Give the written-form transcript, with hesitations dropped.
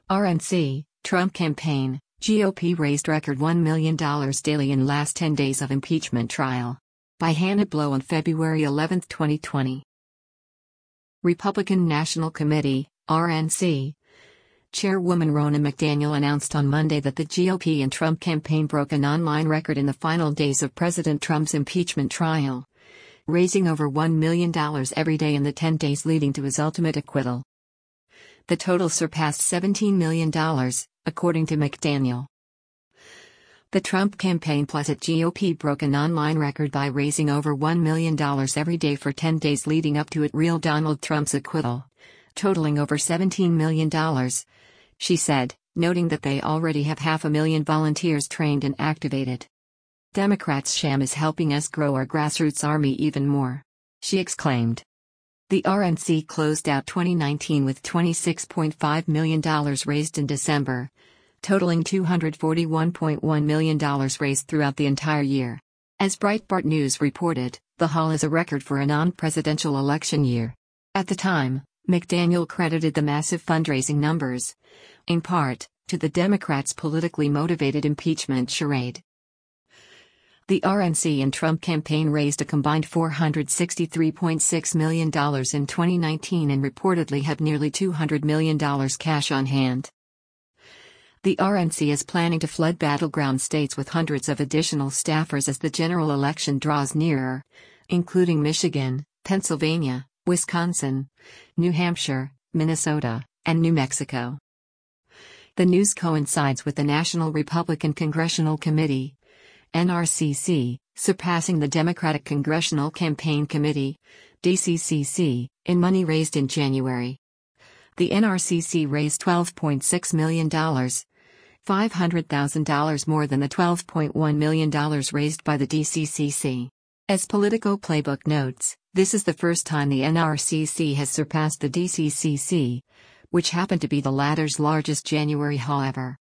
RNC, Trump campaign, GOP raised record $1 million daily in last 10 days of impeachment trial. By Hannah Blow on February 11, 2020. Republican National Committee, RNC. Chairwoman Ronna McDaniel announced on Monday that the GOP and Trump campaign broke an online record in the final days of President Trump's impeachment trial, raising over $1 million every day in the 10 days leading to his ultimate acquittal. The total surpassed $17 million, according to McDaniel. The Trump campaign plus at GOP broke an online record by raising over $1 million every day for 10 days leading up to real Donald Trump's acquittal, totaling over $17 million, she said, noting that they already have 500,000 volunteers trained and activated. Democrats' sham is helping us grow our grassroots army even more, she exclaimed. The RNC closed out 2019 with $26.5 million raised in December, totaling $241.1 million raised throughout the entire year. As Breitbart News reported, the haul is a record for a non-presidential election year. At the time, McDaniel credited the massive fundraising numbers, in part, to the Democrats' politically motivated impeachment charade. The RNC and Trump campaign raised a combined $463.6 million in 2019 and reportedly have nearly $200 million cash on hand. The RNC is planning to flood battleground states with hundreds of additional staffers as the general election draws nearer, including Michigan, Pennsylvania, Wisconsin, New Hampshire, Minnesota, and New Mexico. The news coincides with the National Republican Congressional Committee, NRCC, surpassing the Democratic Congressional Campaign Committee, DCCC, in money raised in January. The NRCC raised $12.6 million, $500,000 more than the $12.1 million raised by the DCCC. As Politico Playbook notes, this is the first time the NRCC has surpassed the DCCC, which happened to be the latter's largest January haul ever.